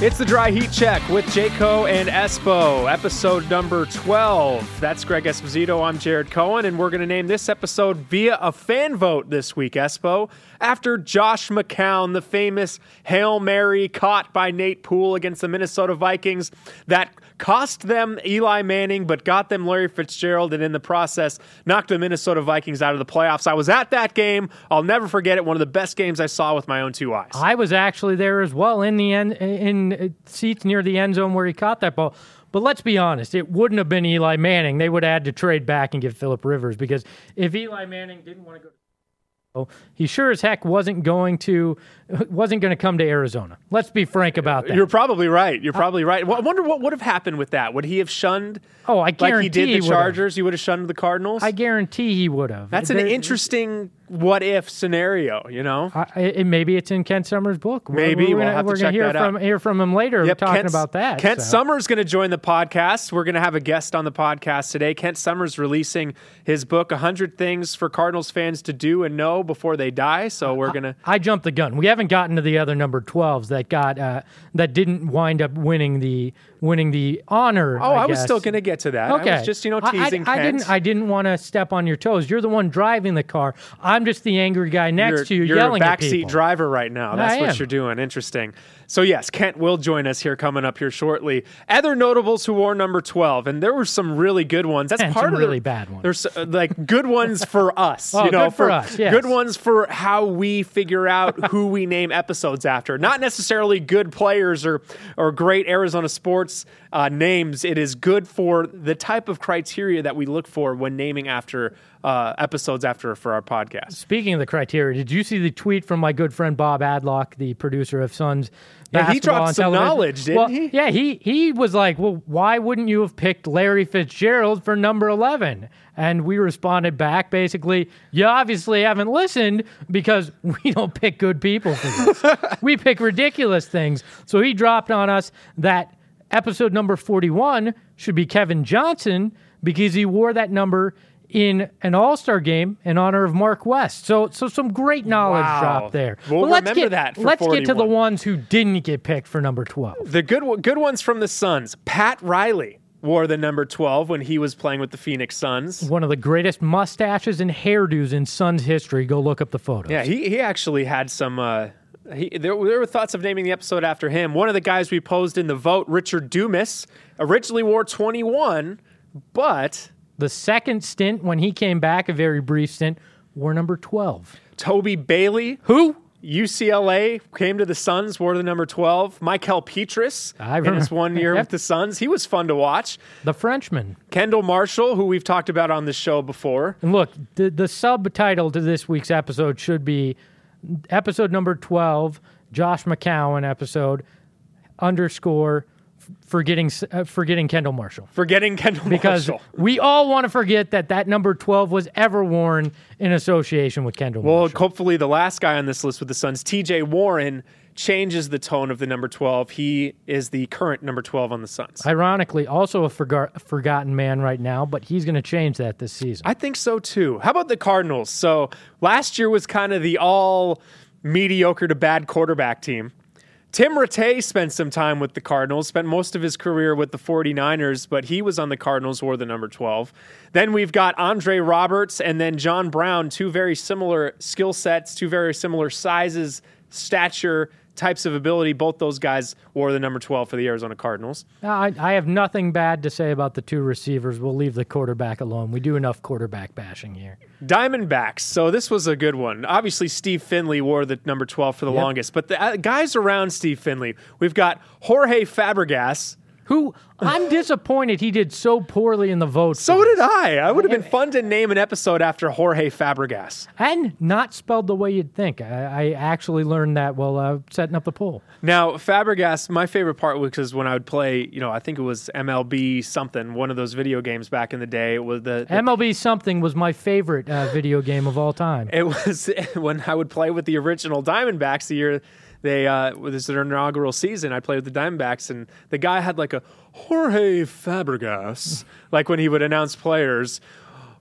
It's the Dry Heat Check with Jayco and Espo, episode number 12. That's Greg Esposito. I'm Jared Cohen, and we're going to name this episode via a fan vote this week, Espo, after Josh McCown, the famous Hail Mary caught by Nate Poole against the Minnesota Vikings that cost them Eli Manning but got them Larry Fitzgerald, and in the process knocked the Minnesota Vikings out of the playoffs. I was at that game. I'll never forget it. One of the best games I saw with my own two eyes. I was actually there as well in the end, in seats near the end zone where he caught that ball. But let's be honest, it wouldn't have been Eli Manning. They would have had to trade back and get Phillip Rivers, because if Eli Manning didn't want to go, he sure as heck wasn't going to come to Arizona. Let's be frank about that. You're probably right. Well, I wonder what would have happened with that. Would he have shunned? Oh, I guarantee like he did the Chargers. He He would have shunned the Cardinals. I guarantee he would have. That's an interesting what-if scenario, you know? Maybe it's in Kent Summers' book. Maybe we'll have to check that out. We're going to hear from him later talking about that. Kent Summers going to join the podcast. We're going to have a guest on the podcast today. Kent Summers releasing his book, 100 Things for Cardinals Fans to Do and Know Before They Die. So we're going to... I jumped the gun. We haven't gotten to the other number 12s that didn't wind up winning the honor. I was still going to get to that. Okay. I was just, teasing Kent. I didn't want to step on your toes. You're the one driving the car. I'm just the angry guy next to you yelling at people. You're a backseat driver right now. That's what you're doing. Interesting. So yes, Kent will join us here coming up here shortly. Other notables who wore number 12, and there were some really good ones. That's part of really bad ones. There's like good ones for us. Good for us. Yes. Good ones for how we figure out who we name episodes after. Not necessarily good players or great Arizona sports names. It is good for the type of criteria that we look for when naming after episodes for our podcast. Speaking of the criteria, did you see the tweet from my good friend Bob Adlock, the producer of Suns basketball? He dropped some knowledge, didn't he? Yeah, he was like, well, why wouldn't you have picked Larry Fitzgerald for number 11? And we responded back, basically, you obviously haven't listened because we don't pick good people for this. We pick ridiculous things. So he dropped on us that episode number 41 should be Kevin Johnson because he wore that number in an All-Star game in honor of Mark West. So some great knowledge dropped there. We'll remember that for Let's 41. get to the ones who didn't get picked for number 12. The good ones from the Suns. Pat Riley wore the number 12 when he was playing with the Phoenix Suns. One of the greatest mustaches and hairdos in Suns history. Go look up the photos. Yeah, he actually had some... There were thoughts of naming the episode after him. One of the guys we posed in the vote, Richard Dumas, originally wore 21, but... The second stint, when he came back, a very brief stint, wore number 12. Toby Bailey, who? UCLA, came to the Suns, wore the number 12. Michael Petrus, in his 1 year with the Suns. He was fun to watch. The Frenchman. Kendall Marshall, who we've talked about on this show before. And look, the subtitle to this week's episode should be episode number 12, Josh McCown episode, _ forgetting Kendall Marshall. Forgetting Kendall because Marshall. Because we all want to forget that number 12 was ever worn in association with Kendall Marshall. Well, hopefully the last guy on this list with the Suns, TJ Warren, changes the tone of the number 12. He is the current number 12 on the Suns. Ironically, also a forgotten man right now, but he's going to change that this season. I think so, too. How about the Cardinals? So last year was kind of the all mediocre to bad quarterback team. Tim Rattay spent some time with the Cardinals, spent most of his career with the 49ers, but he was on the Cardinals, wore the number 12. Then we've got Andre Roberts and then John Brown, two very similar skill sets, two very similar sizes, stature, types of ability. Both those guys wore the number 12 for the Arizona Cardinals. I have nothing bad to say about the two receivers. We'll leave the quarterback alone. We do enough quarterback bashing here. Diamondbacks. So this was a good one. Obviously, Steve Finley wore the number 12 for the longest. But the guys around Steve Finley, we've got Jorge Fabregas, who I'm disappointed he did so poorly in the vote. So did I. I would have been fun to name an episode after Jorge Fabregas. And not spelled the way you'd think. I actually learned that while setting up the poll. Now, Fabregas, my favorite part was when I would play, I think it was MLB something, one of those video games back in the day. It was the MLB something was my favorite video game of all time. It was when I would play with the original Diamondbacks the year this is their inaugural season. I played with the Diamondbacks, and the guy had like a Jorge Fabregas, like when he would announce players.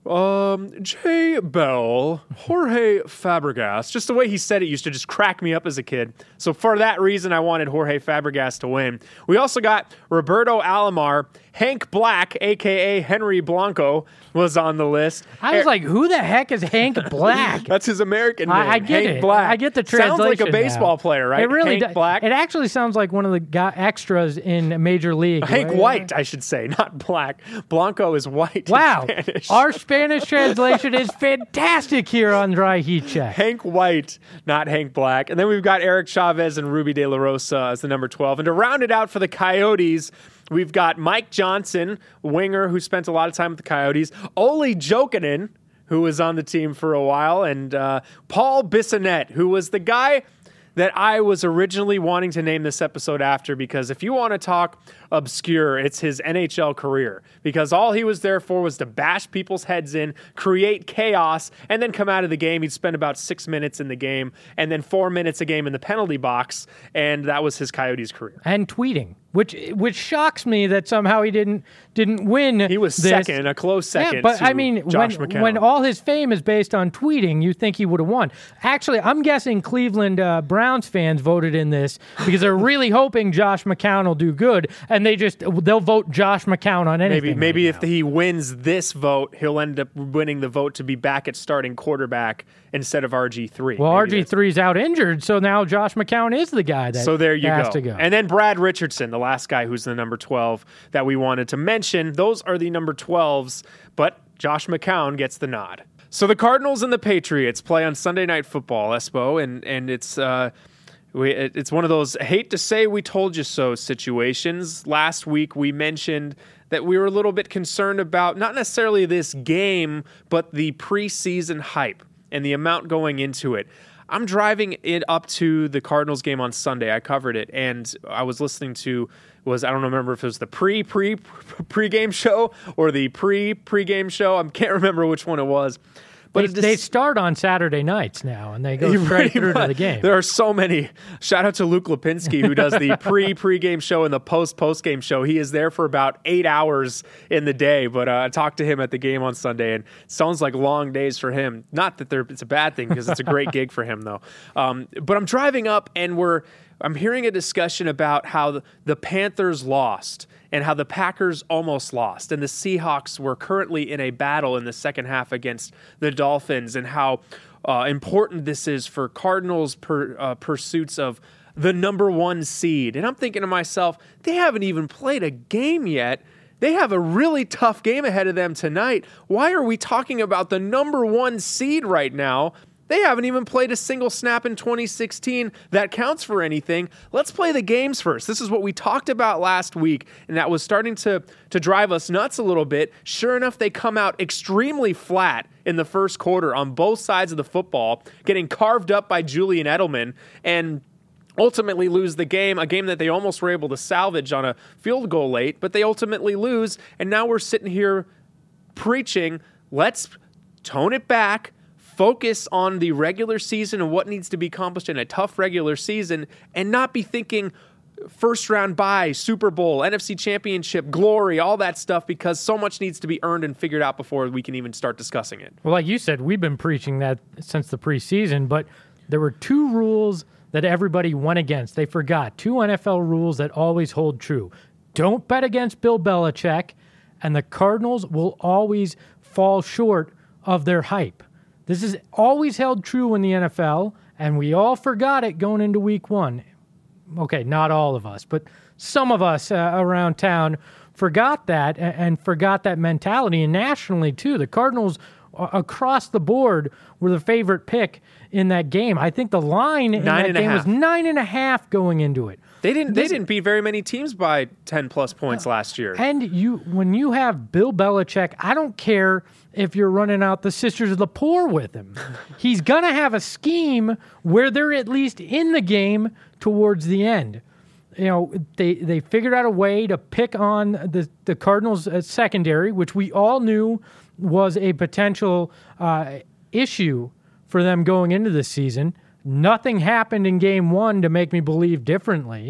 Jay Bell, Jorge Fabregas. Just the way he said it used to just crack me up as a kid. So for that reason, I wanted Jorge Fabregas to win. We also got Roberto Alomar. Hank Black, a.k.a. Henry Blanco, was on the list. I was like, who the heck is Hank Black? That's his American name. I get Hank it. Black. I get the translation. Sounds like a baseball player, right? It really Hank Black. It actually sounds like one of the extras in Major League. Hank White, I should say, not Black. Blanco is white. Wow. In Spanish. Our Spanish translation is fantastic here on Dry Heat Check. Hank White, not Hank Black. And then we've got Eric Chavez and Ruby De La Rosa as the number 12. And to round it out for the Coyotes, we've got Mike Johnson, winger who spent a lot of time with the Coyotes, Olli Jokinen, who was on the team for a while, and Paul Bissonnette, who was the guy that I was originally wanting to name this episode after, because if you want to talk obscure, it's his NHL career, because all he was there for was to bash people's heads in, create chaos, and then come out of the game. He'd spend about 6 minutes in the game and then 4 minutes a game in the penalty box, and that was his Coyotes career. And tweeting, which shocks me that somehow he didn't win. He was second, a close second. Yeah, but to I mean, Josh McCown. when all his fame is based on tweeting, you think he would have won. Actually, I'm guessing Cleveland Browns fans voted in this because they're really hoping Josh McCown will do good, and they'll vote Josh McCown on anything. Maybe right if now. he wins this vote, he'll end up winning the vote to be back at starting quarterback instead of RG3. Well, RG3's out injured, so now Josh McCown is the guy that so there you has go. to go. And then Brad Richardson, the last guy who's the number 12 that we wanted to mention. Those are the number 12s, but Josh McCown gets the nod. So the Cardinals and the Patriots play on Sunday Night Football, Espo, and it's it's one of those hate to say we told you so situations. Last week we mentioned that we were a little bit concerned about not necessarily this game, but the preseason hype and the amount going into it. I'm driving it up to the Cardinals game on Sunday. I covered it, and I was listening to I don't remember if it was the pre-game show or the pre-game show. I can't remember which one it was. But they start on Saturday nights now, and they go straight through to the game. There are so many. Shout out to Luke Lipinski, who does the pre-game show and the post-game show. He is there for about 8 hours in the day, but I talked to him at the game on Sunday, and it sounds like long days for him. Not that it's a bad thing, because it's a great gig for him, though. But I'm driving up, and I'm hearing a discussion about how the Panthers lost and how the Packers almost lost, and the Seahawks were currently in a battle in the second half against the Dolphins, and how important this is for Cardinals' pursuits of the number 1 seed. And I'm thinking to myself, they haven't even played a game yet. They have a really tough game ahead of them tonight. Why are we talking about the number 1 seed right now? They haven't even played a single snap in 2016 that counts for anything. Let's play the games first. This is what we talked about last week, and that was starting to drive us nuts a little bit. Sure enough, they come out extremely flat in the first quarter on both sides of the football, getting carved up by Julian Edelman, and ultimately lose the game, a game that they almost were able to salvage on a field goal late, but they ultimately lose, and now we're sitting here preaching, let's tone it back, focus on the regular season and what needs to be accomplished in a tough regular season, and not be thinking first round bye, Super Bowl, NFC Championship, glory, all that stuff, because so much needs to be earned and figured out before we can even start discussing it. Well, like you said, we've been preaching that since the preseason, but there were 2 rules that everybody went against. They forgot 2 NFL rules that always hold true. Don't bet against Bill Belichick, and the Cardinals will always fall short of their hype. This is always held true in the NFL, and we all forgot it going into week 1. Okay, not all of us, but some of us around town forgot that and forgot that mentality, and nationally too. The Cardinals across the board were the favorite pick in that game. I think the line in that game was 9.5 going into it. They didn't beat very many teams by 10-plus points last year. And when you have Bill Belichick, I don't care if you're running out the Sisters of the Poor with him. He's going to have a scheme where they're at least in the game towards the end. You know, they figured out a way to pick on the Cardinals' secondary, which we all knew was a potential issue for them going into this season. Nothing happened in game 1 to make me believe differently.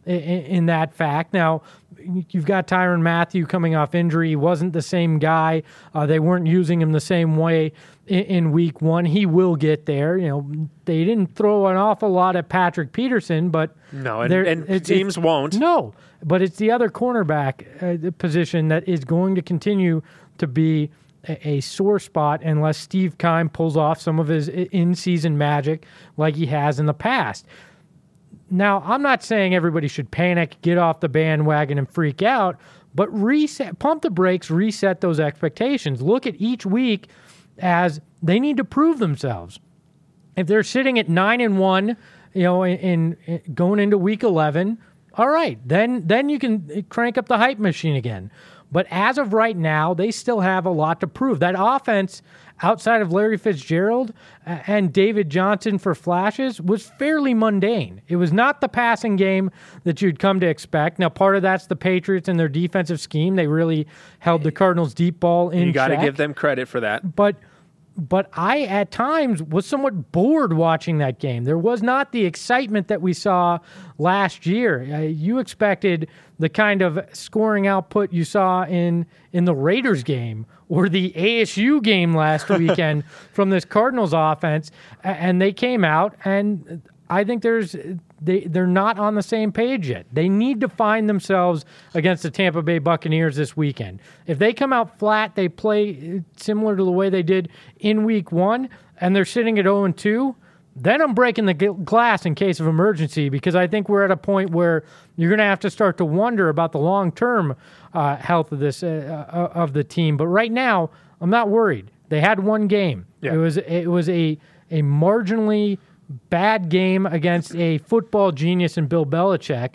in that fact. Now, you've got Tyrann Mathieu coming off injury. He wasn't the same guy. They weren't using him the same way in week one. He will get there. They didn't throw an awful lot at Patrick Peterson, but no, and teams won't. No, but it's the other cornerback position that is going to continue to be a sore spot unless Steve Keim pulls off some of his in-season magic like he has in the past. Now, I'm not saying everybody should panic, get off the bandwagon, and freak out, but pump the brakes, reset those expectations. Look at each week as they need to prove themselves. If they're sitting at 9-1, in going into week 11, all right, then you can crank up the hype machine again. But as of right now, they still have a lot to prove. That offense, outside of Larry Fitzgerald and David Johnson for flashes, was fairly mundane. It was not the passing game that you'd come to expect. Now, part of that's the Patriots and their defensive scheme. They really held the Cardinals' deep ball in check. You got to give them credit for that. But I, at times, was somewhat bored watching that game. There was not the excitement that we saw last year. You expected the kind of scoring output you saw in the Raiders game or the ASU game last weekend from this Cardinals offense, and they came out, and I think they're not on the same page yet. They need to find themselves against the Tampa Bay Buccaneers this weekend. If they come out flat, they play similar to the way they did in week one, and they're sitting at 0-2, then I'm breaking the glass in case of emergency, because I think we're at a point where you're going to have to start to wonder about the long-term health of this of the team. But right now, I'm not worried. They had one game. Yeah. It was a marginally bad game against a football genius in Bill Belichick.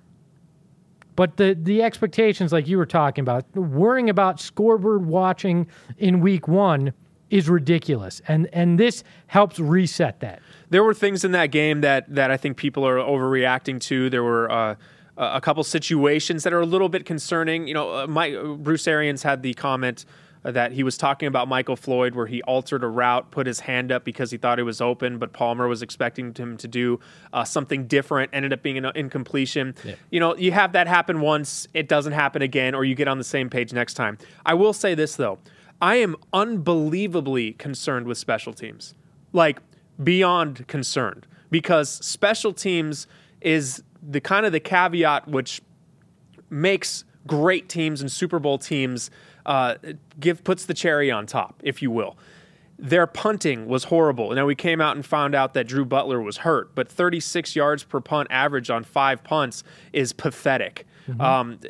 But the expectations, like you were talking about, worrying about scoreboard watching in week one is ridiculous. And this helps reset that. There were things in that game that I think people are overreacting to. There were a couple situations that are a little bit concerning. Bruce Arians had the comment that he was talking about Michael Floyd, where he altered a route, put his hand up because he thought it was open, but Palmer was expecting him to do something different, ended up being an incompletion. Yeah. You have that happen once, it doesn't happen again, or you get on the same page next time. I will say this, though. I am unbelievably concerned with special teams, like beyond concerned, because special teams is the kind of the caveat which makes great teams and Super Bowl teams puts the cherry on top, if you will. Their punting was horrible. Now, we came out and found out that Drew Butler was hurt, but 36 yards per punt average on 5 punts is pathetic. Mm-hmm.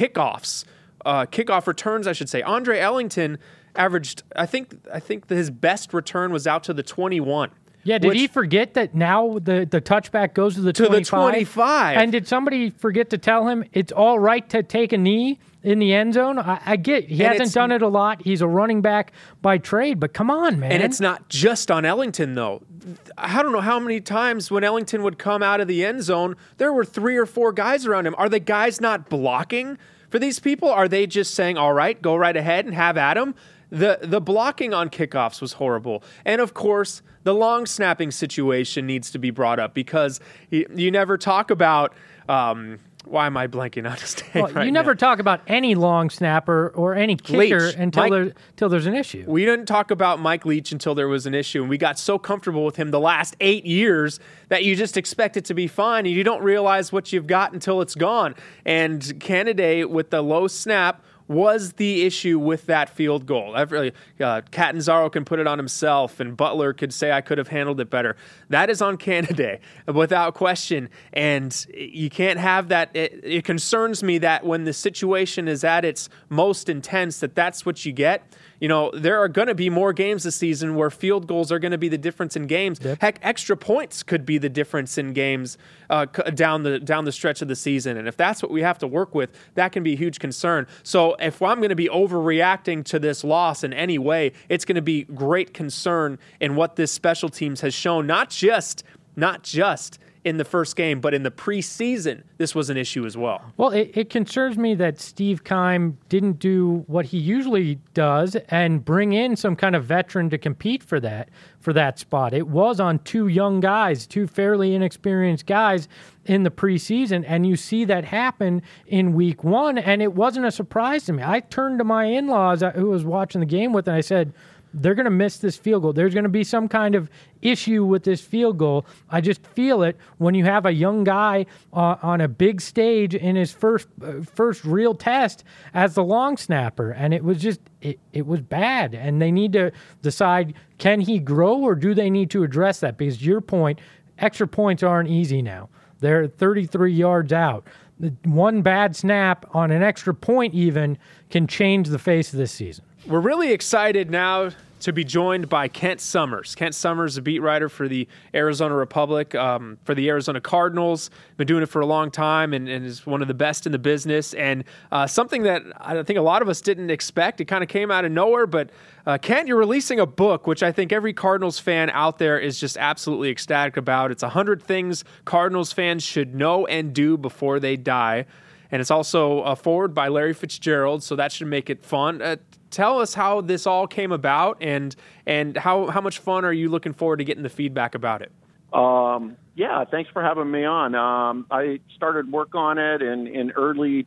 Kickoff returns, I should say. Andre Ellington averaged, I think his best return was out to the 21. Yeah, did he forget that now the touchback goes to the 25? To the 25. And did somebody forget to tell him it's all right to take a knee in the end zone? I get he hasn't done it a lot. He's a running back by trade, but come on, man. And it's not just on Ellington, though. I don't know how many times when Ellington would come out of the end zone, there were 3 or 4 guys around him. Are the guys not blocking for these people? Are they just saying, all right, go right ahead and have at them? The blocking on kickoffs was horrible. And, of course, the long snapping situation needs to be brought up because you never talk about why am I blanking on his name right now? You never talk about any long snapper or any kicker until there's an issue. We didn't talk about Mike Leach until there was an issue, and we got so comfortable with him the last 8 years that you just expect it to be fine, and you don't realize what you've got until it's gone. And Canada, with the low snap, was the issue with that field goal. Catanzaro can put it on himself, and Butler could say, I could have handled it better. That is on Canada, without question, and you can't have that. It concerns me that when the situation is at its most intense, that's what you get. There are going to be more games this season where field goals are going to be the difference in games. Yep. Heck, extra points could be the difference in games down the stretch of the season. And if that's what we have to work with, that can be a huge concern. So if I'm going to be overreacting to this loss in any way, it's going to be great concern in what this special teams has shown, not just in the first game, but in the preseason, this was an issue as well. Well, it concerns me that Steve Keim didn't do what he usually does and bring in some kind of veteran to compete for that spot. It was on two young guys, two fairly inexperienced guys in the preseason, and you see that happen in week one, and it wasn't a surprise to me. I turned to my in-laws who was watching the game with, and I said, they're going to miss this field goal. There's going to be some kind of issue with this field goal. I just feel it when you have a young guy on a big stage in his first real test as the long snapper, and it was just it was bad. And they need to decide, can he grow, or do they need to address that? Because your point, extra points aren't easy now. They're 33 yards out. One bad snap on an extra point even can change the face of this season. We're really excited now to be joined by Kent Summers. Kent Summers, a beat writer for the Arizona Republic, for the Arizona Cardinals. Been doing it for a long time and is one of the best in the business. And something that I think a lot of us didn't expect. It kind of came out of nowhere. But Kent, you're releasing a book, which I think every Cardinals fan out there is just absolutely ecstatic about. It's 100 Things Cardinals Fans Should Know and Do Before They Die. And it's also a forward by Larry Fitzgerald, so that should make it fun. Tell us how this all came about, and how much fun are you looking forward to getting the feedback about it? Yeah, thanks for having me on. I started work on it in early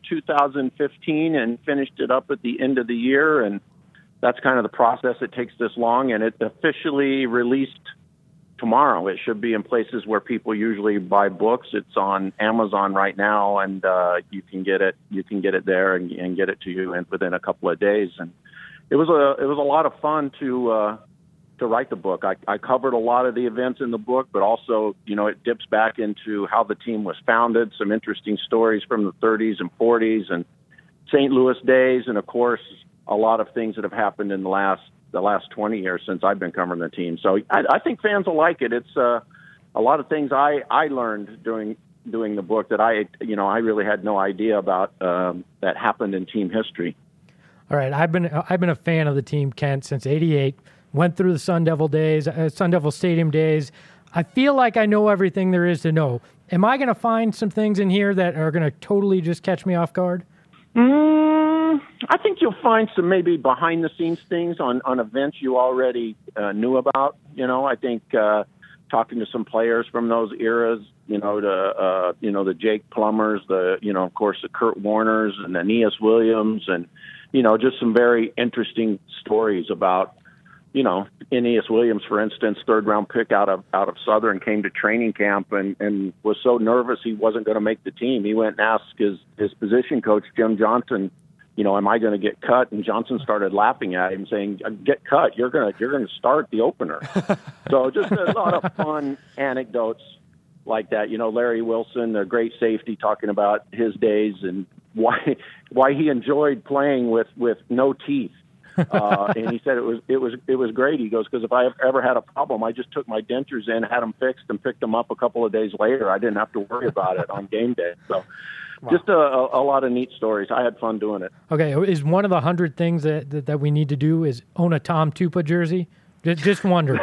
2015 and finished it up at the end of the year, and that's kind of the process. It takes this long, and it officially released tomorrow. It should be in places where people usually buy books. It's on Amazon right now, and you can get it. You can get it there and get it to you within a couple of days. And it was a lot of fun to write the book. I covered a lot of the events in the book, but also, it dips back into how the team was founded, some interesting stories from the 30s and 40s and St. Louis days, and of course, a lot of things that have happened in the last 20 years since I've been covering the team. So I think fans will like it. It's a lot of things I learned doing the book that I really had no idea about that happened in team history. All right, I've been a fan of the team, Kent, since '88. Went through the Sun Devil days, Sun Devil Stadium days. I feel like I know everything there is to know. Am I going to find some things in here that are going to totally just catch me off guard? I think you'll find some maybe behind-the-scenes things on events you already knew about. I think talking to some players from those eras, the Jake Plumbers, of course, the Kurt Warners and the Aeneas Williams, and, just some very interesting stories about, Aeneas Williams, for instance, third-round pick out of Southern, came to training camp and was so nervous he wasn't going to make the team. He went and asked his position coach, Jim Johnson, am I going to get cut? And Johnson started laughing at him, saying, "Get cut. You're going to start the opener." So just a lot of fun anecdotes like that. Larry Wilson, the great safety, talking about his days and why he enjoyed playing with no teeth. And he said it was great. He goes, because if I ever had a problem, I just took my dentures in, had them fixed, and picked them up a couple of days later. I didn't have to worry about it on game day. So just a lot of neat stories. I had fun doing it. Okay, is one of the 100 things that we need to do is own a Tom Tupa jersey? Just wondering.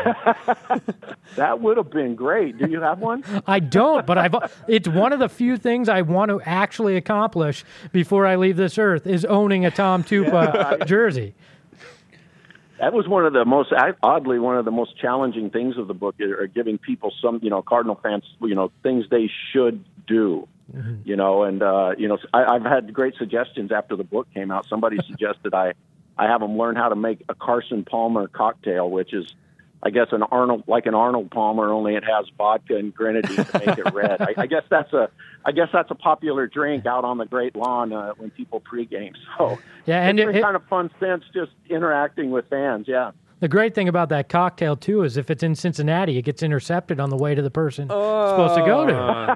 That would have been great. Do you have one? I don't, but it's one of the few things I want to actually accomplish before I leave this earth is owning a Tom Tupa jersey. That was one of the most challenging things of the book, are giving people some, Cardinal fans, things they should do. Mm-hmm. I've had great suggestions after the book came out. Somebody suggested I have them learn how to make a Carson Palmer cocktail, which is, I guess, an Arnold Palmer, only it has vodka and grenadine to make it red. I guess that's a popular drink out on the Great Lawn when people pregame. So yeah, and it's kind of fun sense just interacting with fans. Yeah. The great thing about that cocktail, too, is if it's in Cincinnati, it gets intercepted on the way to the person it's supposed to go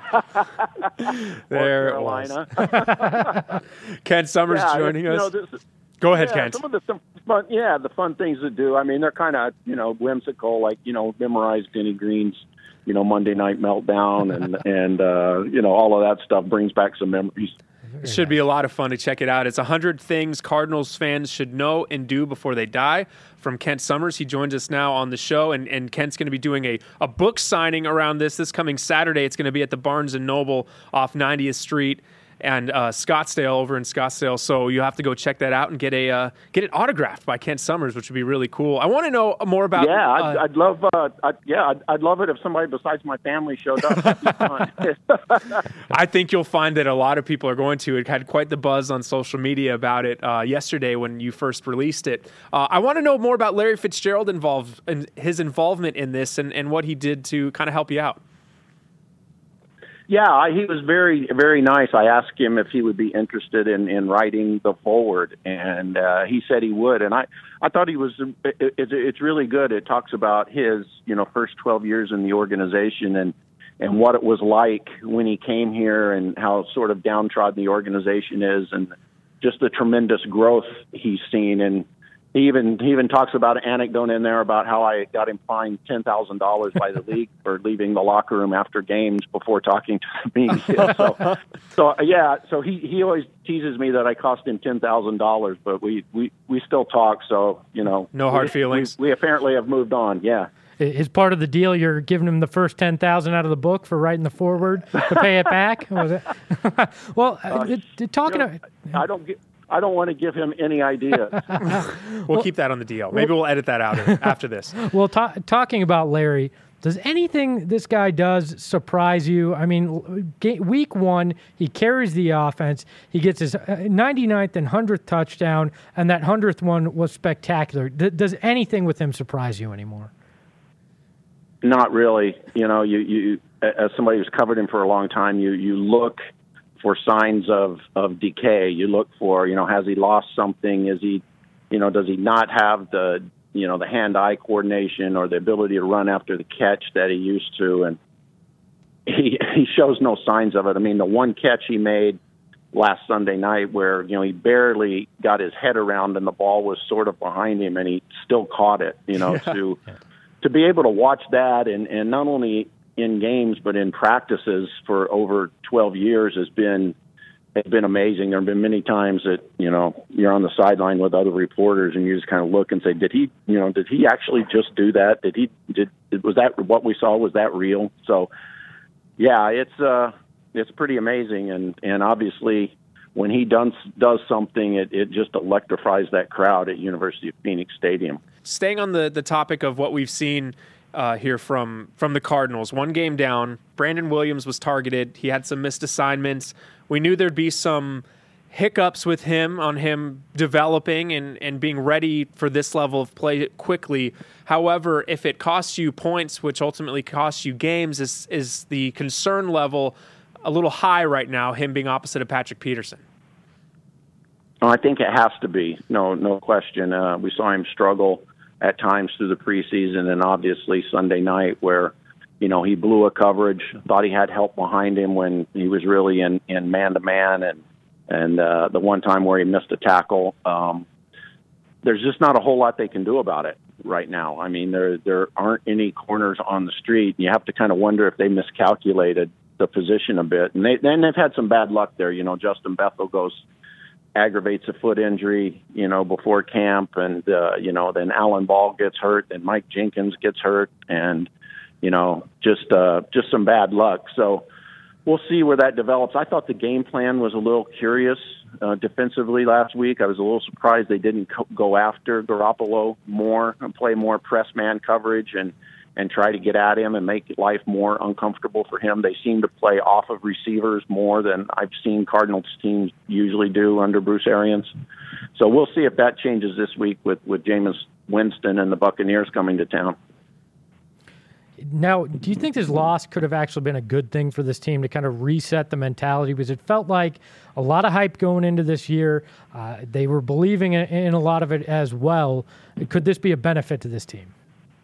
to. There it was. Ken Summers joining us. Go ahead, Kent. Some of the fun things to do. I mean, they're kind of, whimsical, like, memorize Denny Green's, Monday Night Meltdown and all of that stuff brings back some memories. It should be a lot of fun to check it out. It's 100 Things Cardinals fans should know and do before they die, from Kent Summers. He joins us now on the show, and Kent's going to be doing a book signing around this coming Saturday. It's going to be at the Barnes & Noble off 90th Street and Scottsdale, over in Scottsdale. So you have to go check that out and get it autographed by Kent Summers, which would be really cool. I want to know more about. Yeah, I'd love. I'd love it if somebody besides my family showed up. That'd be fun. I think you'll find that a lot of people are going to. It had quite the buzz on social media about it yesterday when you first released it. I want to know more about Larry Fitzgerald and his involvement in this and what he did to kind of help you out. Yeah, he was very, very nice. I asked him if he would be interested in writing the foreword, and he said he would. And I thought he was. It's really good. It talks about his, first 12 years in the organization and what it was like when he came here and how sort of downtrodden the organization is, and just the tremendous growth he's seen. And he even talks about an anecdote in there about how I got him fined $10,000 by the league for leaving the locker room after games before talking to the media. So he always teases me that I cost him $10,000, but we still talk. So no hard feelings. We apparently have moved on. Yeah. Is part of the deal you're giving him the first $10,000 out of the book for writing the foreword to pay it back? Well, talking. I don't want to give him any ideas. We'll keep that on the deal. Maybe we'll edit that out after this. Well, talking about Larry, does anything this guy does surprise you? I mean, week one, he carries the offense. He gets his 99th and 100th touchdown, and that 100th one was spectacular. Does anything with him surprise you anymore? Not really. You as somebody who's covered him for a long time, you look for signs of decay. You look for, has he lost something? Is he, does he not have the hand-eye coordination or the ability to run after the catch that he used to? And he shows no signs of it. I mean, the one catch he made last Sunday night where, he barely got his head around and the ball was sort of behind him and he still caught it, to be able to watch that and not only in games, but in practices for over 12 years has been amazing. There have been many times that, you're on the sideline with other reporters and you just kind of look and say, did he actually just do that? Was that what we saw? Was that real? So yeah, it's pretty amazing. And obviously when he does something, it just electrifies that crowd at University of Phoenix Stadium. Staying on the topic of what we've seen here from the Cardinals. One game down, Brandon Williams was targeted. He had some missed assignments. We knew there'd be some hiccups with him on him developing and being ready for this level of play quickly. However, if it costs you points, which ultimately costs you games, is the concern level a little high right now, him being opposite of Patrick Peterson? Oh, I think it has to be. No question. We saw him struggle at times through the preseason, and obviously Sunday night where, he blew a coverage, thought he had help behind him when he was really in man-to-man, and the one time where he missed a tackle. There's just not a whole lot they can do about it right now. I mean, there aren't any corners on the street. You have to kind of wonder if they miscalculated the position a bit. And they've had some bad luck there. Justin Bethel aggravates a foot injury, before camp, and then Alan Ball gets hurt, and Mike Jenkins gets hurt, and just some bad luck. So we'll see where that develops. I thought the game plan was a little curious defensively last week. I was a little surprised they didn't go after Garoppolo more and play more press man coverage and try to get at him and make life more uncomfortable for him. They seem to play off of receivers more than I've seen Cardinals teams usually do under Bruce Arians. So we'll see if that changes this week with Jameis Winston and the Buccaneers coming to town. Now, do you think this loss could have actually been a good thing for this team to kind of reset the mentality? Because it felt like a lot of hype going into this year. They were believing in a lot of it as well. Could this be a benefit to this team?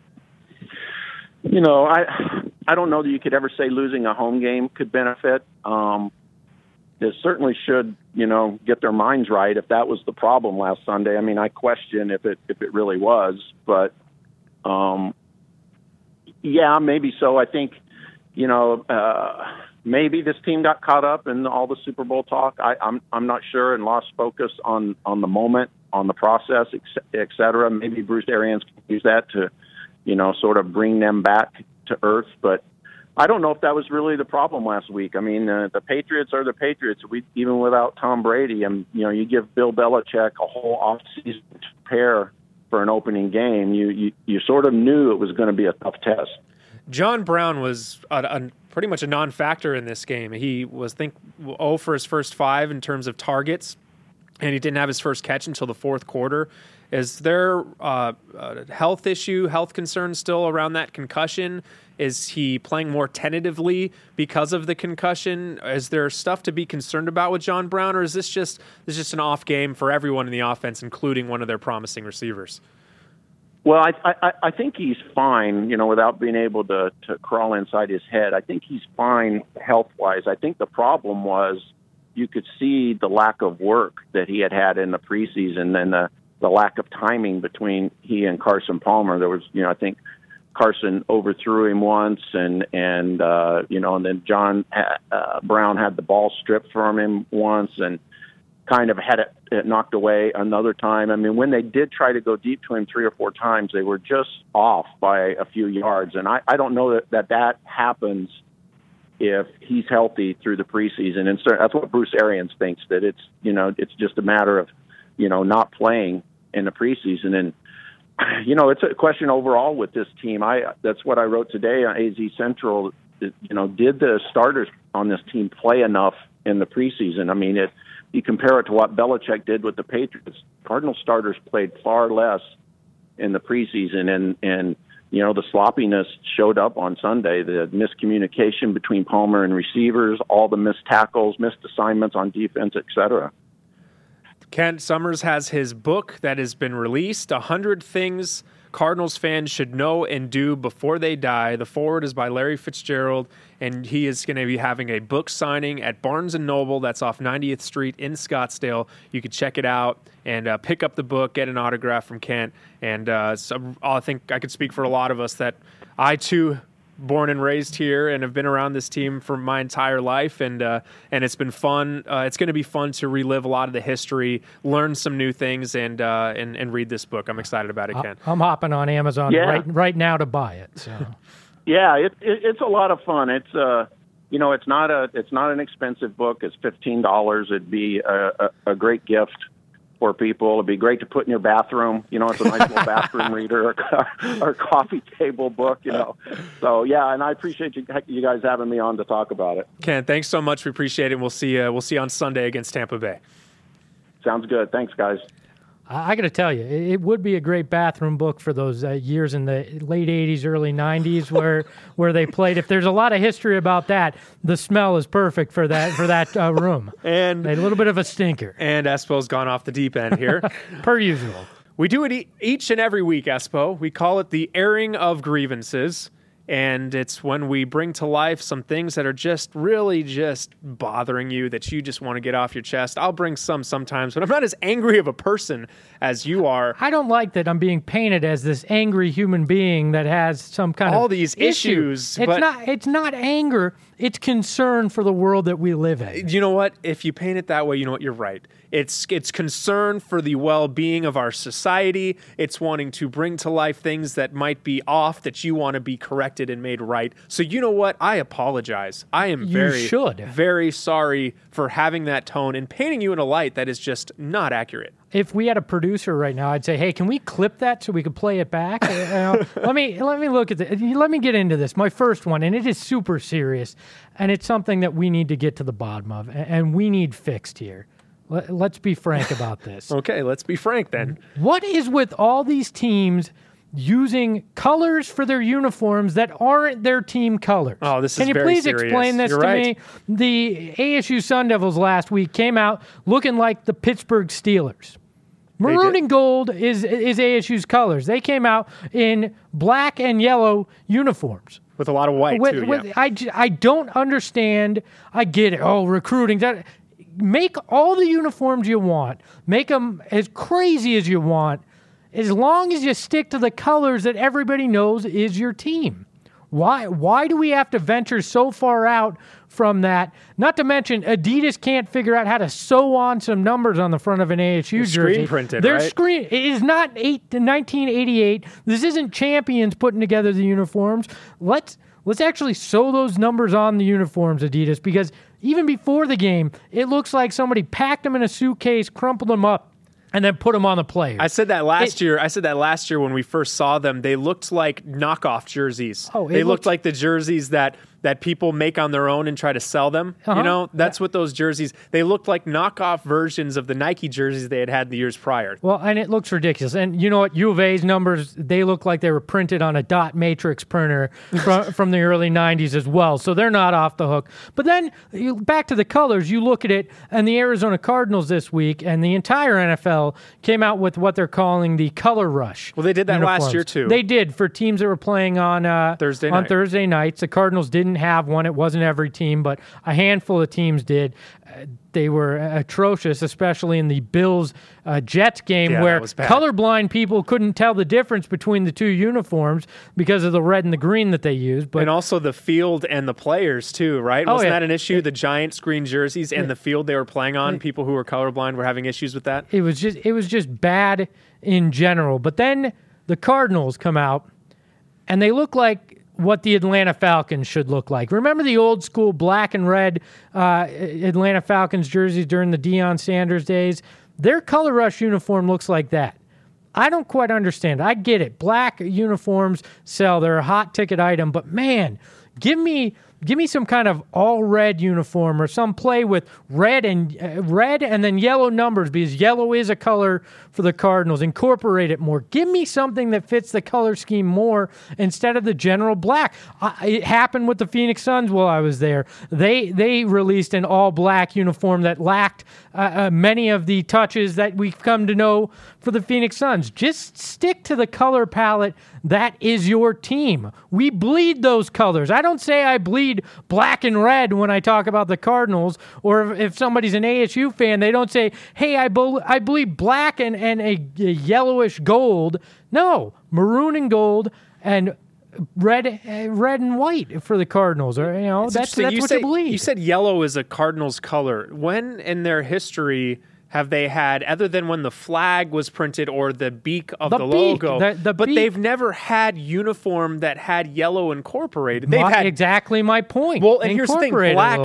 I don't know that you could ever say losing a home game could benefit. They certainly should, get their minds right if that was the problem last Sunday. I mean, I question if it really was, but yeah, maybe so. I think, maybe this team got caught up in all the Super Bowl talk. I'm not sure, and lost focus on the moment, on the process, et cetera. Maybe Bruce Arians can use that to, sort of bring them back to earth. But I don't know if that was really the problem last week. I mean, the Patriots are the Patriots. Even without Tom Brady, and you give Bill Belichick a whole offseason to prepare for an opening game. You sort of knew it was going to be a tough test. John Brown was pretty much a non-factor in this game. He was 0 for his first 5 in terms of targets, and he didn't have his first catch until the fourth quarter. Is there a health concern still around that concussion? Is he playing more tentatively because of the concussion? Is there stuff to be concerned about with John Brown, or is this just an off game for everyone in the offense, including one of their promising receivers? Well, I think he's fine, without being able to crawl inside his head. I think he's fine health-wise. I think the problem was you could see the lack of work that he had in the preseason, and the lack of timing between he and Carson Palmer. There was, I think Carson overthrew him once, and then John Brown had the ball stripped from him once, and kind of had it knocked away another time. I mean, when they did try to go deep to him 3 or 4 times, they were just off by a few yards. And I don't know that happens if he's healthy through the preseason. And so that's what Bruce Arians thinks, that it's just a matter of, not playing in the preseason. And, it's a question overall with this team. That's what I wrote today on AZ Central. Did the starters on this team play enough in the preseason? I mean, you compare it to what Belichick did with the Patriots. Cardinal starters played far less in the preseason, and the sloppiness showed up on Sunday. The miscommunication between Palmer and receivers, all the missed tackles, missed assignments on defense, et cetera. Kent Summers has his book that has been released, 100 Things Cardinals fans should know and do before they die. The forward is by Larry Fitzgerald, and he is going to be having a book signing at Barnes & Noble. That's off 90th Street in Scottsdale. You can check it out and pick up the book, get an autograph from Kent. And so I think I could speak for a lot of us that I, too, born and raised here and have been around this team for my entire life, and it's been fun. It's going to be fun to relive a lot of the history, learn some new things, and read this book. I'm excited about it, Ken. I'm hopping on Amazon right now to buy it. So. Yeah, it's a lot of fun. It's it's not an expensive book. It's $15. It'd be a great gift for people. It'd be great to put in your bathroom. It's a nice little bathroom reader or coffee table book. So yeah, and I appreciate you guys having me on to talk about it. Ken, thanks so much. We appreciate it. We'll see you on Sunday against Tampa Bay. Sounds good. Thanks, guys. I got to tell you, it would be a great bathroom book for those years in the late 80s, early 90s where they played. If there's a lot of history about that, the smell is perfect for that room. And a little bit of a stinker. And Espo's gone off the deep end here. Per usual. We do it each and every week, Espo. We call it the airing of grievances. And it's when we bring to life some things that are just really just bothering you, that you just want to get off your chest. I'll bring some sometimes, but I'm not as angry of a person as you are. I don't like that I'm being painted as this angry human being that has some kind of all these issues. It's not anger. It's concern for the world that we live in. You know what? If you paint it that way, you know what? You're right. It's concern for the well-being of our society. It's wanting to bring to life things that might be off, that you want to be corrected and made right. So you know what? I apologize. I am very sorry for having that tone and painting you in a light that is just not accurate. If we had a producer right now, I'd say, "Hey, can we clip that so we could play it back?" Let me look at it. Let me get into this. My first one, and it is super serious, and it's something that we need to get to the bottom of, and we need fixed here. Let's be frank about this. Okay, let's be frank then. What is with all these teams using colors for their uniforms that aren't their team colors? Oh, this is Can you very please serious. explain this You're to right. me? The ASU Sun Devils last week came out looking like the Pittsburgh Steelers. Maroon and gold is ASU's colors. They came out in black and yellow uniforms. With a lot of white, too, yeah. I don't understand. I get it. Oh, recruiting. Make all the uniforms you want. Make them as crazy as you want, as long as you stick to the colors that everybody knows is your team. Why do we have to venture so far out from that? Not to mention, Adidas can't figure out how to sew on some numbers on the front of an ASU jersey. Screen printed, They're right? It is not 1988. This isn't champions putting together the uniforms. Let's actually sew those numbers on the uniforms, Adidas, because even before the game, it looks like somebody packed them in a suitcase, crumpled them up, and then put them on the players. I said that last year when we first saw them. They looked like knockoff jerseys. They looked like the jerseys that people make on their own and try to sell them. That's what those jerseys, they looked like knockoff versions of the Nike jerseys they had the years prior. Well, and it looks ridiculous. And you know what? U of A's numbers, they look like they were printed on a dot matrix printer from the early 90s as well. So they're not off the hook. But then back to the colors, you look at it, and the Arizona Cardinals this week and the entire NFL came out with what they're calling the color rush. Well, they did that uniforms. last year too. They did for teams that were playing on Thursday nights. The Cardinals didn't have one. It wasn't every team, but a handful of teams did. They were atrocious, especially in the Bills-Jets game, where colorblind people couldn't tell the difference between the two uniforms because of the red and the green that they used. But and also the field and the players too, right? Wasn't that an issue? The giant screen jerseys and the field they were playing on, people who were colorblind were having issues with that? It was just bad in general. But then the Cardinals come out, and they look like what the Atlanta Falcons should look like. Remember the old school black and red Atlanta Falcons jerseys during the Deion Sanders days? Their color rush uniform looks like that. I don't quite understand. I get it. Black uniforms sell. They're a hot ticket item. But, man, give me some kind of all red uniform or some play with red and then yellow numbers, because yellow is a color for the Cardinals. Incorporate it more. Give me something that fits the color scheme more instead of the general black. It happened with the Phoenix Suns while I was there. They released an all black uniform that lacked many of the touches that we've come to know for the Phoenix Suns. Just stick to the color palette that is your team. We bleed those colors. I don't say I bleed black and red when I talk about the Cardinals, or if somebody's an ASU fan, they don't say, hey, I bleed black and a yellowish gold. No, maroon and gold and red and white for the Cardinals. Or that's what you bleed. You said yellow is a Cardinals color. When in their history have they had, other than when the flag was printed or the beak of the logo, they've never had uniform that had yellow incorporated. They've had exactly my point. Well, and here's the thing,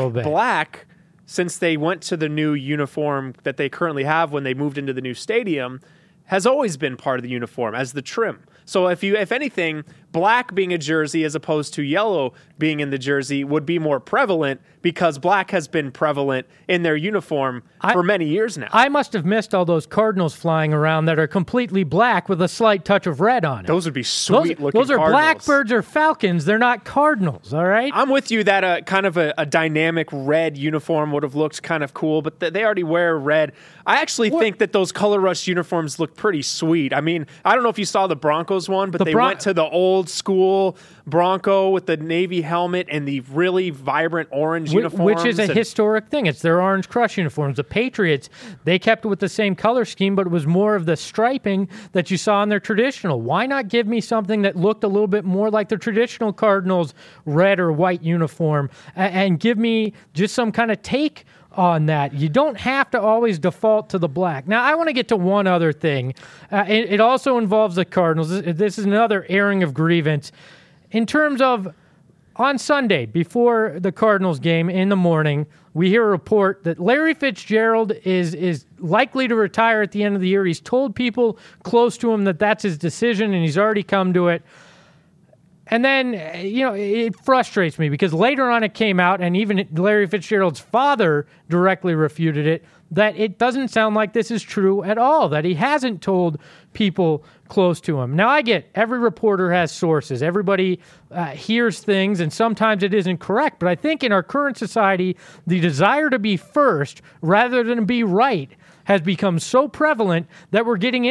black, since they went to the new uniform that they currently have when they moved into the new stadium, has always been part of the uniform as the trim. So if anything, black being a jersey as opposed to yellow being in the jersey would be more prevalent, because black has been prevalent in their uniform for many years now. I must have missed all those Cardinals flying around that are completely black with a slight touch of red on it. Those would be sweet-looking Those are Cardinals. Blackbirds or Falcons. They're not Cardinals, all right? I'm with you that kind of a dynamic red uniform would have looked kind of cool, but they already wear red. I actually think that those color rush uniforms look pretty sweet. I mean, I don't know if you saw the Broncos one, but they went to the old school Bronco with the navy helmet and the really vibrant orange uniforms. Which is a historic thing. It's their Orange Crush uniforms. The Patriots, they kept it with the same color scheme, but it was more of the striping that you saw in their traditional. Why not give me something that looked a little bit more like the traditional Cardinals red or white uniform, and give me just some kind of take on that? You don't have to always default to the black. Now, I want to get to one other thing. It also involves the Cardinals. This is another airing of grievance. In terms of, on Sunday, before the Cardinals game in the morning, we hear a report that Larry Fitzgerald is likely to retire at the end of the year. He's told people close to him that that's his decision, and he's already come to it. And then, it frustrates me because later on it came out, and even Larry Fitzgerald's father directly refuted it, that it doesn't sound like this is true at all, that he hasn't told people close to him. Now, I get every reporter has sources. Everybody hears things, and sometimes it isn't correct. But I think in our current society, the desire to be first rather than be right has become so prevalent that we're getting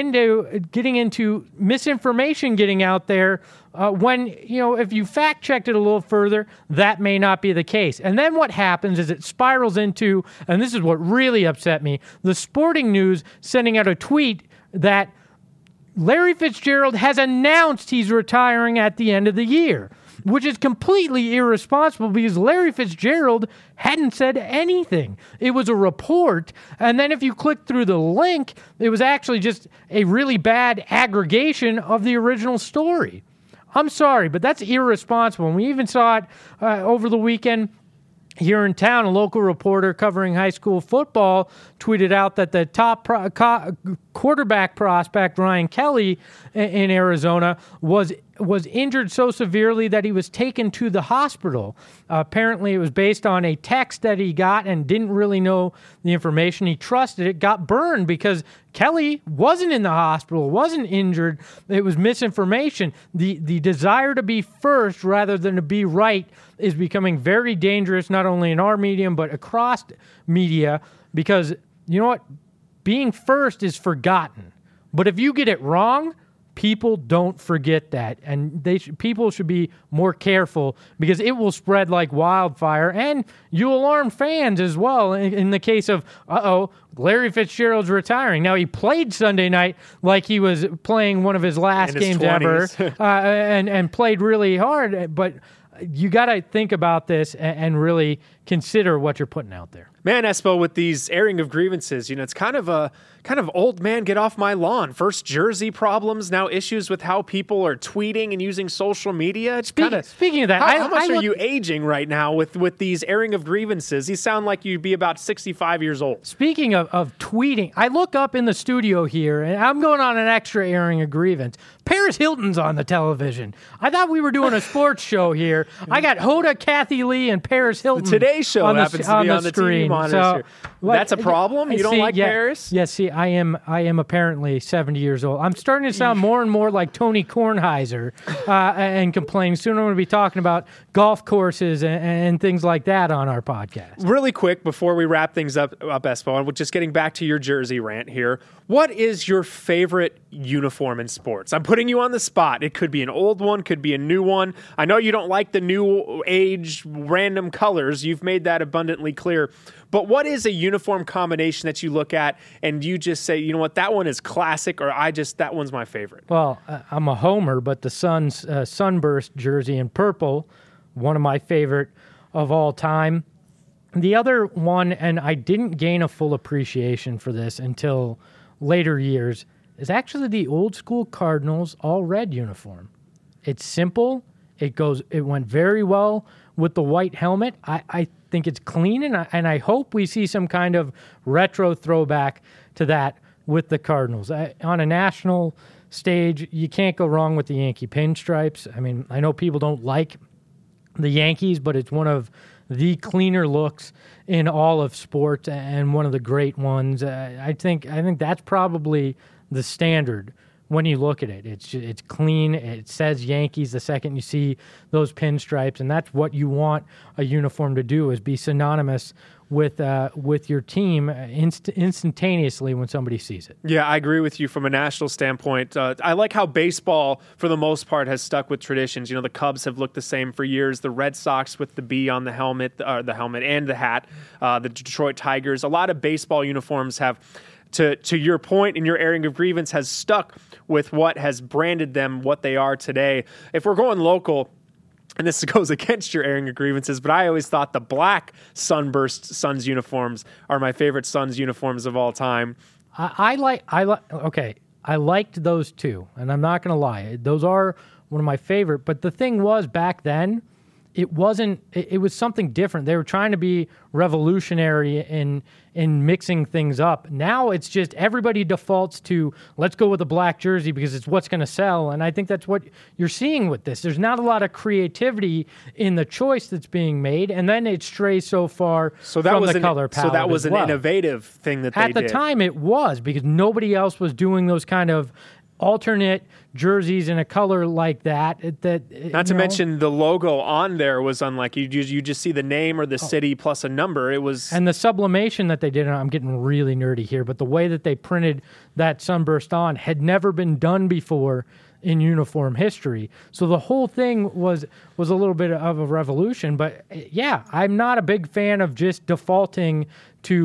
into misinformation getting out there when, if you fact-checked it a little further, that may not be the case. And then what happens is it spirals into, and this is what really upset me, the Sporting News sending out a tweet that Larry Fitzgerald has announced he's retiring at the end of the year. which is completely irresponsible because Larry Fitzgerald hadn't said anything. It was a report, and then if you click through the link, it was actually just a really bad aggregation of the original story. I'm sorry, but that's irresponsible. And we even saw it over the weekend here in town. A local reporter covering high school football tweeted out that the top quarterback prospect, Ryan Kelly, in Arizona, was injured so severely that he was taken to the hospital. Apparently, it was based on a text that he got and didn't really know the information. He trusted it, got burned because Kelly wasn't in the hospital, wasn't injured. It was misinformation. The desire to be first rather than to be right is becoming very dangerous, not only in our medium, but across media, because you know what? Being first is forgotten. But if you get it wrong, people don't forget that, and people should be more careful because it will spread like wildfire, and you alarm fans as well. In the case of, Larry Fitzgerald's retiring. Now, he played Sunday night like he was playing one of his last games ever, and played really hard, but you got to think about this and really consider what you're putting out there. Man, Espo, with these airing of grievances, it's kind of old man get off my lawn. First jersey problems, now issues with how people are tweeting and using social media. It's speaking of that, how much are you aging right now with these airing of grievances? You sound like you'd be about 65 years old. Speaking of tweeting, I look up in the studio here, and I'm going on an extra airing of grievance. Paris Hilton's on the television. I thought we were doing a sports show here. I got Hoda, Kathy Lee, and Paris Hilton. The Today Show happens to be on the TV monitors here. That's a problem? You don't like Paris? Yes, see, I am apparently 70 years old. I'm starting to sound more and more like Tony Kornheiser and complaining. Soon I'm going to be talking about golf courses and things like that on our podcast. Really quick, before we wrap things up Espo, and just getting back to your jersey rant here, what is your favorite uniform in sports? I'm putting you on the spot. It could be an old one, could be a new one. I know you don't like the new age random colors. You've made that abundantly clear. But what is a uniform combination that you look at and you just say, you know what, that one is classic, or that one's my favorite? Well, I'm a homer, but the Suns sunburst jersey in purple, one of my favorite of all time. The other one, and I didn't gain a full appreciation for this until later years, is actually the old school Cardinals all red uniform. It's simple. It went very well with the white helmet. I think it's clean, and I hope we see some kind of retro throwback to that with the Cardinals. On a national stage, you can't go wrong with the Yankee pinstripes. I mean, I know people don't like the Yankees, but it's one of the cleaner looks in all of sports and one of the great ones. I think that's probably the standard when you look at it. It's clean. It says Yankees the second you see those pinstripes, and that's what you want a uniform to do, is be synonymous with your team instantaneously when somebody sees it. Yeah, I agree with you from a national standpoint. I like how baseball, for the most part, has stuck with traditions. The Cubs have looked the same for years. The Red Sox with the B on the helmet and the hat. The Detroit Tigers. A lot of baseball uniforms have, to your point in your airing of grievance, has stuck with what has branded them what they are today. If we're going local, and this goes against your airing of grievances, but I always thought the black sunburst Suns uniforms are my favorite Suns uniforms of all time. I liked those too, and I'm not going to lie. Those are one of my favorite, but the thing was, back then, it was something different. They were trying to be revolutionary in mixing things up. Now it's just everybody defaults to, let's go with a black jersey because it's what's going to sell. And I think that's what you're seeing with this. There's not a lot of creativity in the choice that's being made, and then it strays so far from the color palette. So that was an innovative thing that they did. At the time it was, because nobody else was doing those kind of alternate jerseys in a color like that. Not to mention the logo on there was unlike you just see the name or the city plus a number. It was, and the sublimation that they did. I'm getting really nerdy here, but the way that they printed that sunburst on had never been done before in uniform history. So the whole thing was a little bit of a revolution. But yeah, I'm not a big fan of just defaulting to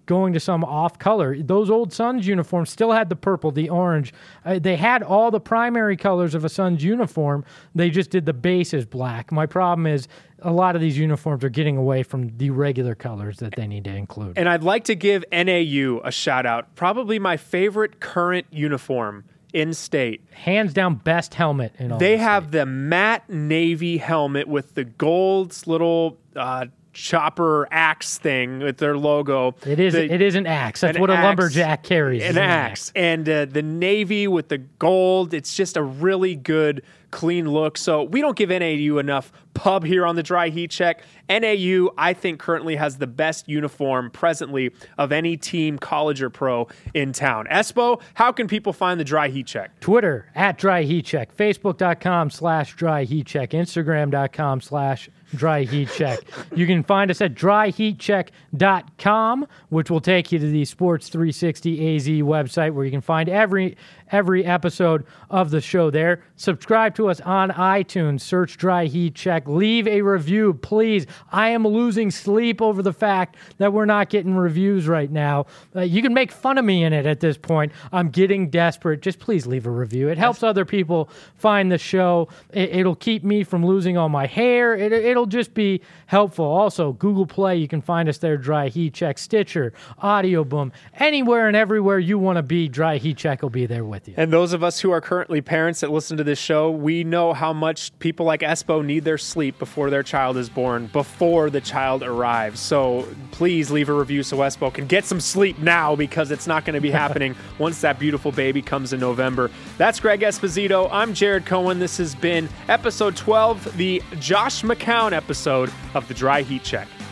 going to some off color. Those old Suns uniforms still had the purple, the orange. They had all the primary colors of a Suns uniform. They just did the base as black. My problem is a lot of these uniforms are getting away from the regular colors that they need to include. And I'd like to give NAU a shout out. Probably my favorite current uniform in state. Hands down, best helmet in all. They have the matte navy helmet with the gold little chopper axe thing with their logo. It is an axe. That's what a lumberjack carries. An axe. And the navy with the gold. It's just a really good, clean look. So we don't give NAU enough pub here on the Dry Heat Check. NAU, I think, currently has the best uniform presently of any team, college or pro, in town. Espo, how can people find the Dry Heat Check? Twitter, @Dry Heat Check. Facebook.com/Dry Heat Check. Instagram.com/Dry Heat Check. You can find us at dryheatcheck.com, which will take you to the Sports 360 AZ website where you can find every episode of the show there. Subscribe to us on iTunes. Search Dry Heat Check. Leave a review, please. I am losing sleep over the fact that we're not getting reviews right now. You can make fun of me in it at this point. I'm getting desperate. Just please leave a review. It helps other people find the show. It'll keep me from losing all my hair. It'll just be helpful. Also, Google Play, you can find us there, Dry Heat Check. Stitcher, Audio Boom, anywhere and everywhere you want to be, Dry Heat Check will be there with you. And those of us who are currently parents that listen to this show, we know how much people like Espo need their sleep before their child is born, before the child arrives. So please leave a review so Espo can get some sleep now, because it's not going to be happening once that beautiful baby comes in November. That's Greg Esposito. I'm Jared Cohen. This has been episode 12, the Josh McCown episode of the Dry Heat Check.